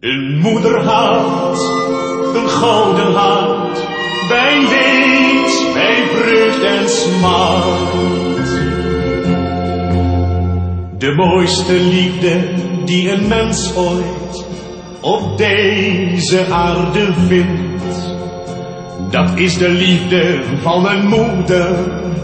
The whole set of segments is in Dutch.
Een moederhart, een gouden hart, bij leed, bij vreugd en smart. De mooiste liefde die een mens ooit op deze aarde vindt, dat is de liefde van een moeder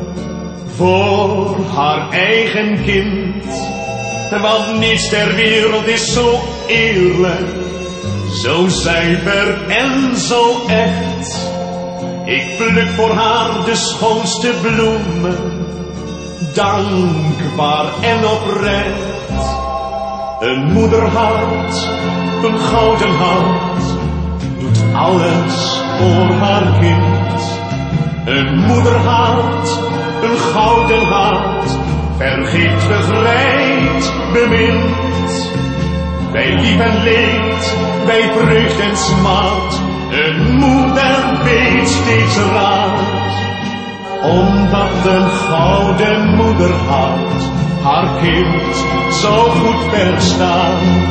voor haar eigen kind. Want niets ter wereld is zo eerlijk, zo zuiver en zo echt. Ik pluk voor haar de schoonste bloemen, dankbaar en oprecht. Een moederhart, een gouden hart, doet alles voor haar kind. Een moederhart, een gouden hart, vergeeft, bevrijdt, bemint. Bij lief en leed, bij vreugd en smart, een moeder weet steeds raad. Omdat een gouden moederhart haar kind zo goed verstaat.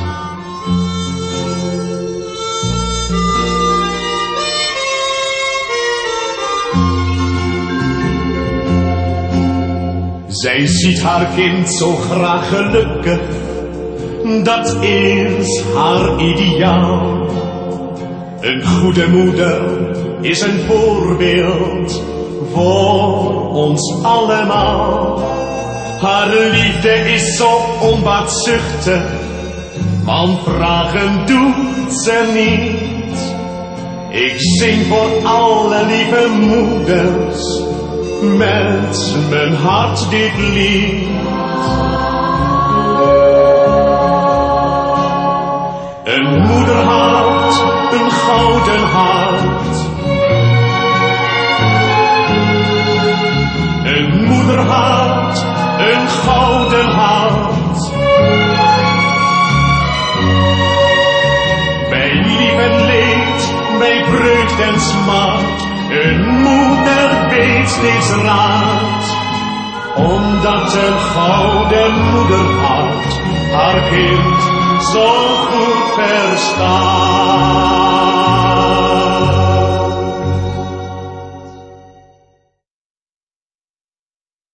Zij ziet haar kind zo graag gelukkig, dat is haar ideaal. Een goede moeder is een voorbeeld voor ons allemaal. Haar liefde is zo onbaatzuchtig, want vragen doet ze niet. Ik zing voor alle lieve moeders met mijn hart dit lied. Een moederhart, een gouden hart. Een moederhart, een gouden hart. Bij lief en leed, bij vreugd en smart, een moeder weet steeds raad. Omdat een gouden moederhart haar kind zo goed verstaat.